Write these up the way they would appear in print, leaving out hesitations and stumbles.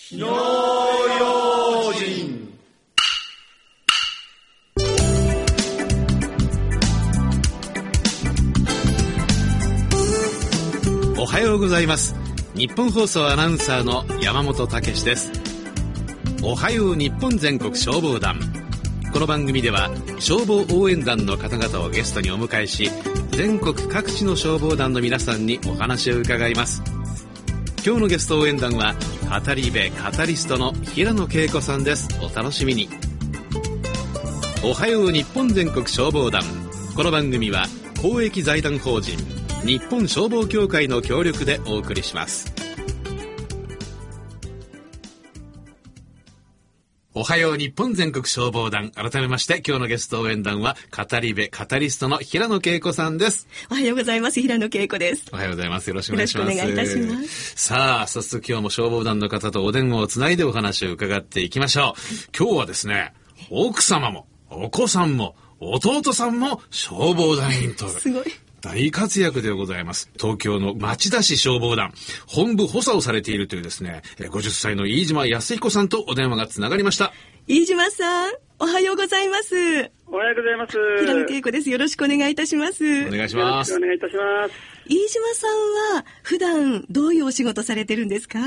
火の用心。 おはようございます。日本放送アナウンサーの山本武史です。おはよう日本全国消防団。この番組では消防応援団の方々をゲストにお迎えし、全国各地の消防団の皆さんにお話を伺います。今日のゲスト応援団は語り部カタリストの平野恵子さんです。お楽しみに。おはよう日本全国消防団。この番組は公益財団法人日本消防協会の協力でお送りします。おはよう日本全国消防団。改めまして今日のゲスト応援団は語り部カタリストの平野恵子さんです。 おはようございます。平野恵子です。 おはようございます。よろしくお願いします。 よろしくお願いいたします。 さあ、早速今日も消防団の方とお電話をつないでお話を伺っていきましょう。今日はですね、奥様もお子さんも弟さんも消防団員とすごい大活躍でございます。東京の町田市消防団本部補佐をされているというですね、50歳の飯島康彦さんとお電話がつながりました。 飯島さん、おはようございます。 おはようございます。 平野恵子です。よろしくお願いいたします。 お願いします。 よろしくお願いいたします。 飯島さんは普段どういうお仕事されてるんですか？ はい、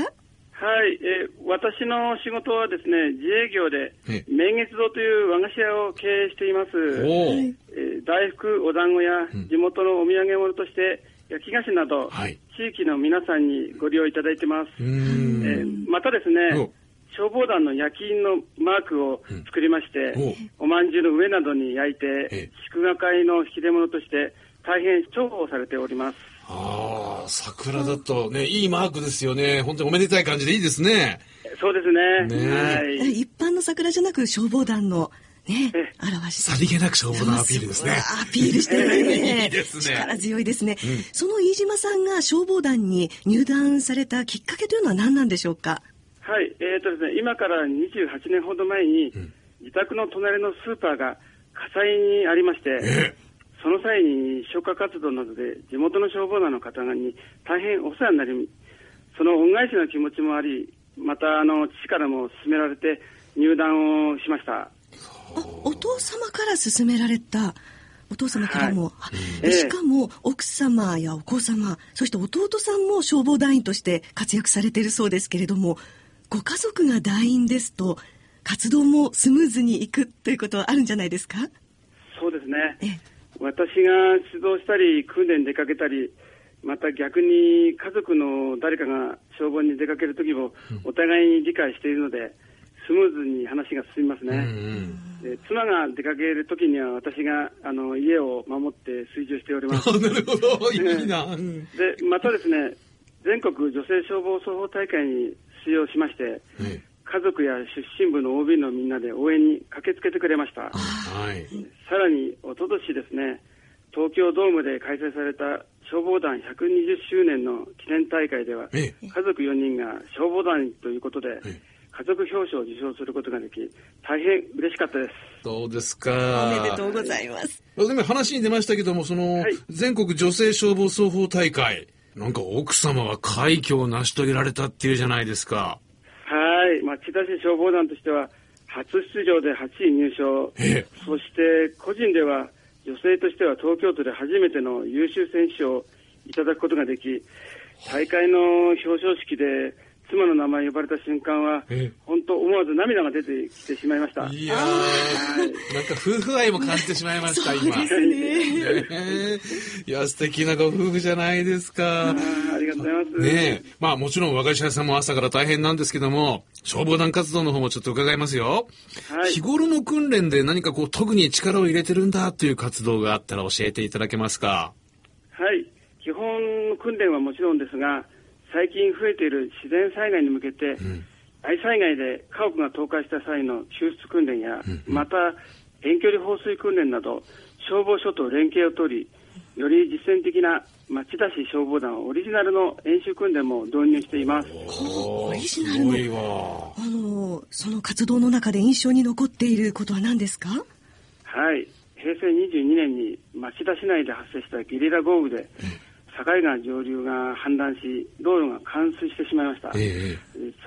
私の仕事はですね、自営業で明月堂という和菓子屋を経営しています。大福、お団子や地元のお土産物として焼き菓子など、地域の皆さんにご利用いただいてます。またですね、消防団の焼き印のマークを作りまして、おまんじゅうの上などに焼いて、祝賀会の引き出物として大変重宝されております。 ああ、桜だとね、いいマークですよね。本当におめでたい感じでいいですね。 そうですね。はい、 一般の桜じゃなく消防団のね、表し。 さりげなく消防団アピールですね。 アピールしてるね。 いいですね。 力強いですね。その飯島さんが消防団に入団されたきっかけというのは何なんでしょうか？ はい、ですね、今から28年ほど前に、自宅の隣のスーパーが火災にありまして、その際に消火活動などで地元の消防団の方に大変お世話になり、その恩返しの気持ちもあり、また父からも勧められて入団をしました。 お父様から勧められた。お父様からも、しかも奥様やお子様、そして弟さんも消防団員として活躍されているそうですけれども、ご家族が団員ですと活動もスムーズにいくということはあるんじゃないですか？ そうですね。私が出動したり訓練に出かけたり、また逆に家族の誰かが消防に出かけるときもお互いに理解しているので、スムーズに話が進みますね。妻が出かけるときには私が家を守って炊事をしております。 なるほど、いいな。 で、またですね、全国女性消防操法大会に出場しまして、家族や出身部の OB のみんなで応援に駆けつけてくれました。さらに一昨年ですね、東京ドームで開催された消防団120周年の記念大会では、家族4人が消防団ということで、家族表彰を受賞することができ、大変嬉しかったです。 そうですか。 おめでとうございます。 でも話に出ましたけども、全国女性消防操法大会、なんか奥様は快挙を成し遂げられたっていうじゃないですか。 はい、町田市消防団としては初出場で8位入賞、そして個人では女性としては東京都で初めての優秀選手賞をいただくことができ、大会の表彰式で妻の名前呼ばれた瞬間は本当思わず涙が出てきてしまいました。 いやー、なんか夫婦愛も感じてしまいました今。 そうですね。 いや、素敵なご夫婦じゃないですか。 ありがとうございます。 ねえ、まあもちろん和菓子屋さんも朝から大変なんですけども、消防団活動の方もちょっと伺いますよ。日頃の訓練で何か特に力を入れてるんだという活動があったら教えていただけますか？ はい、基本の訓練はもちろんですが、最近増えている自然災害に向けて、大災害で家屋が倒壊した際の救出訓練や、また遠距離放水訓練など消防署と連携を取り、より実践的な町田市消防団オリジナルの演習訓練も導入しています。 オリジナルのその活動の中で印象に残っていることは何ですか？ はい、平成22年に町田市内で発生したゲリラ豪雨で、境川上流が氾濫し、道路が冠水してしまいました。そ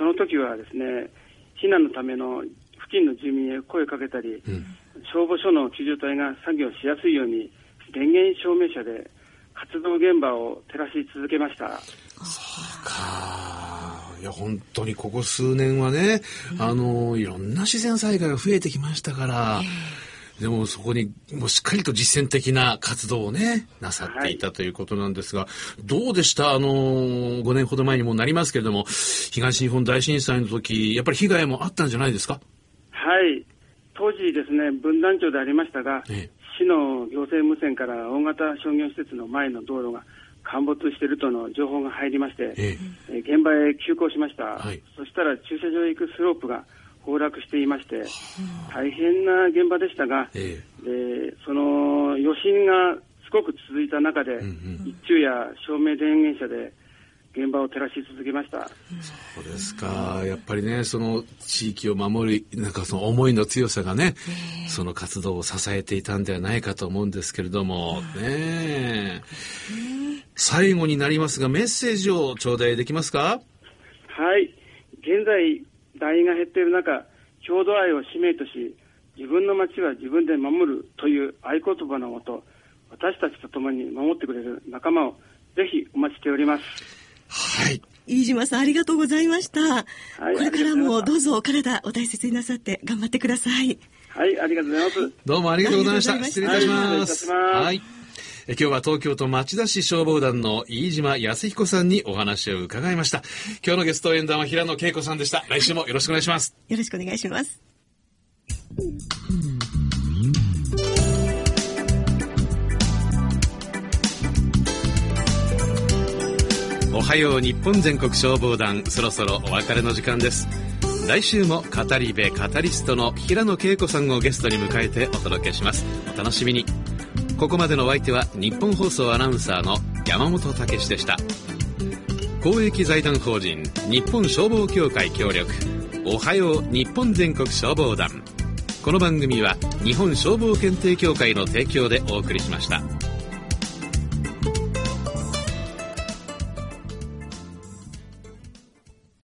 その時はですね、避難のための付近の住民へ声をかけたり、消防署の救助隊が作業しやすいように電源照明車で活動現場を照らし続けました。 そうか。いや本当にここ数年はね、いろんな自然災害が増えてきましたから、でもそこにもうしっかりと実践的な活動をねなさっていたということなんですが、どうでした？5年ほど前にもなりますけれども、東日本大震災の時やっぱり被害もあったんじゃないですか？ はい、当時ですね、分団長でありましたが、市の行政無線から大型商業施設の前の道路が陥没しているとの情報が入りまして、現場へ急行しました。そしたら駐車場へ行くスロープが崩落していまして、大変な現場でしたが、でその余震がすごく続いた中で、一昼夜照明電源車で現場を照らし続けました。 そうですか。やっぱりね、その地域を守るなんかその思いの強さがね、その活動を支えていたんではないかと思うんですけれどもね。最後になりますが、メッセージを頂戴できますか？ はい、現在団員が減っている中、郷土愛を使命とし、自分の町は自分で守るという合言葉のもと、私たちと共に守ってくれる仲間をぜひお待ちしております。 はい。 飯島さん、ありがとうございました。これからもどうぞお体お大切になさって頑張ってください。 はい、ありがとうございます。 どうもありがとうございました。失礼いたします。はい。今日は東京都町田市消防団の飯島康彦さんにお話を伺いました。今日のゲスト演談は平野恵子さんでした。来週もよろしくお願いします。 よろしくお願いします。 おはよう日本全国消防団、そろそろお別れの時間です。来週も語り部カタリストの平野恵子さんをゲストに迎えてお届けします。お楽しみに。ここまでのお相手は日本放送アナウンサーの山本武史でした。公益財団法人日本消防協会協力、おはよう日本全国消防団。この番組は日本消防検定協会の提供でお送りしました。